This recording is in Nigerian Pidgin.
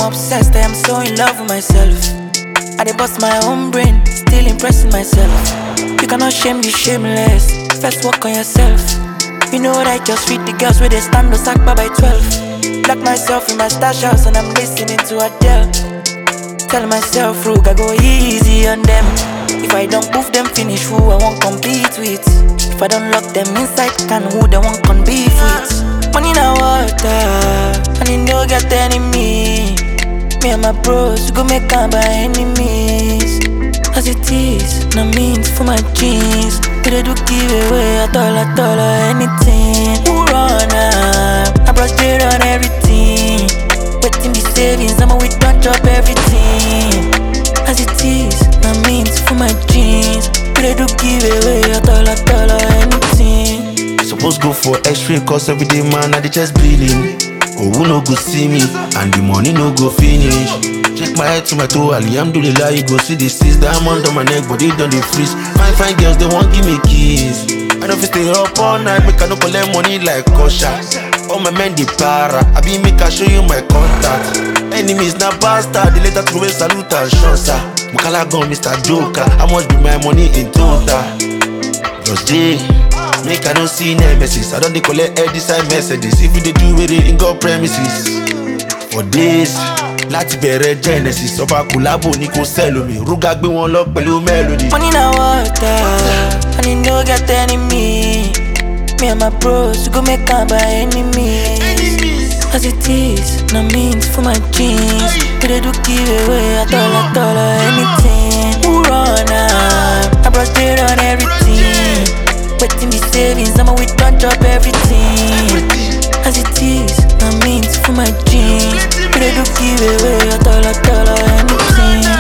obsessed, I am so in love with myself. I dey bust my own brain, still impressing myself. You cannot shame the shameless, first work on yourself. You know that I just read the girls where they stand no sack by 12. Lock myself in my stash house and I'm listening to Adele. Tell myself, Rook, I go easy on them. If I don't move them finish, who I won't compete with. If I don't lock them inside, can who they won't con beef with. Money na water, and you no get enemy. Me and my bros, we go make am by enemies. As it is, no means for my jeans. We they do give away at all or anything. Who run up? I brush straight on everything. Waiting the savings, I'ma we don't drop everything. As it is, no means for my jeans. We they do give away at all or anything. Suppose go for X-ray, cause every day man I dey just bleeding. Oh, who no go see me, and the money no go finish. Check my head to my toe, alhamdulillah, you go see the six diamond on my neck, but they don't dey freeze. Fine girls, they won't give me keys. I don't fit stay up all night, make I no collect money like Kosha. All my men dey para, I be make I show you my contact. Enemies na bastard, they later throw a salute and shosa. Mukala gun, Mr. Joker, how much be my money in total? Just J, make I don't see nemesis. I don't dey collect all these side messages. If you dey do with it in God premises. For this, láti bẹ̀rẹ̀ Genesis. Ọba Kùlábò ní kò sẹ́lò mi. Rúgà gbé wọn lọ pẹ̀lú melody. Money na water, and you no get enemy. Me and my bros, we go make am by enemies. As it is, no means for my jeans. We they do give away at all or anything. Who run up? I brush straight on everything. Waiting the savings, I'ma we don't drop everything. As it is, no means for my jeans. We they do give away at all or anything.